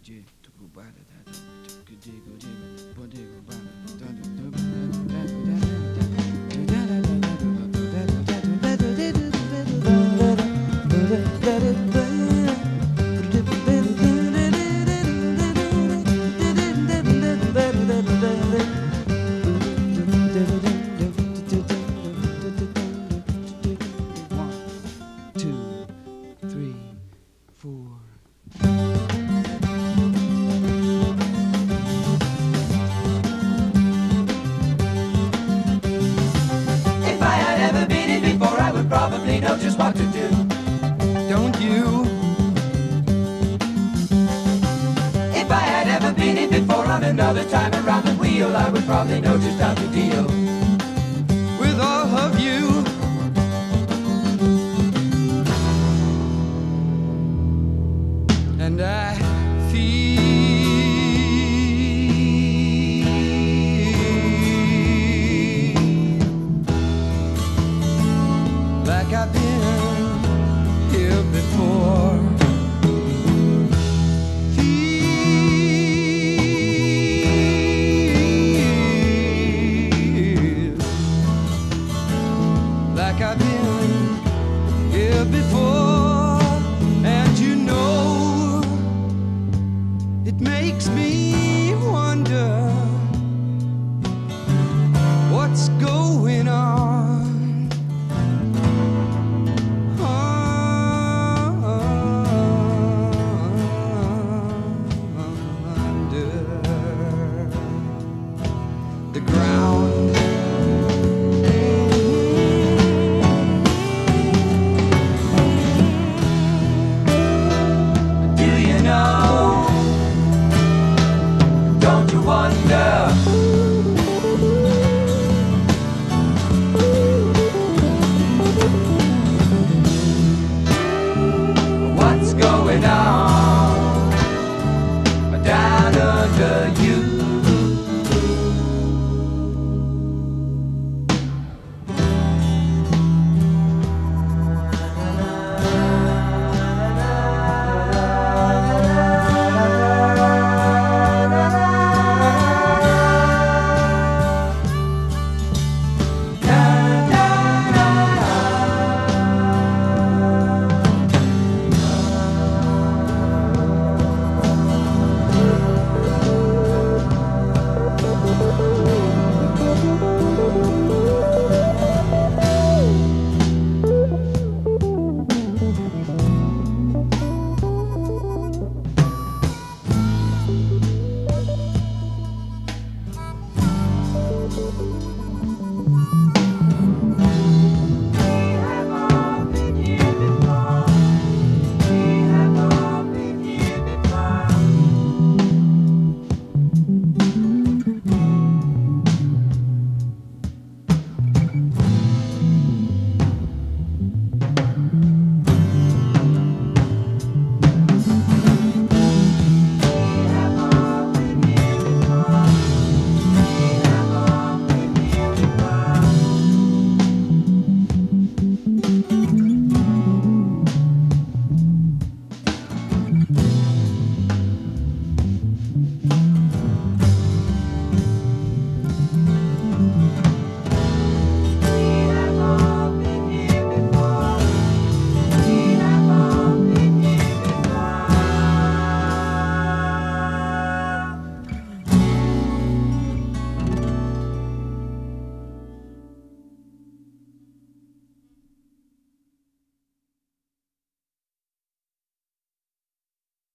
If I had ever been it before, I would probably know just what to do. Don't you? If I had ever been it before, on another time around the wheel, I would probably know just how to deal with all of you. And I feel like I've been here before. Feel like I've been here before. And you know, it makes me wonder what's going on under the ground. Do you know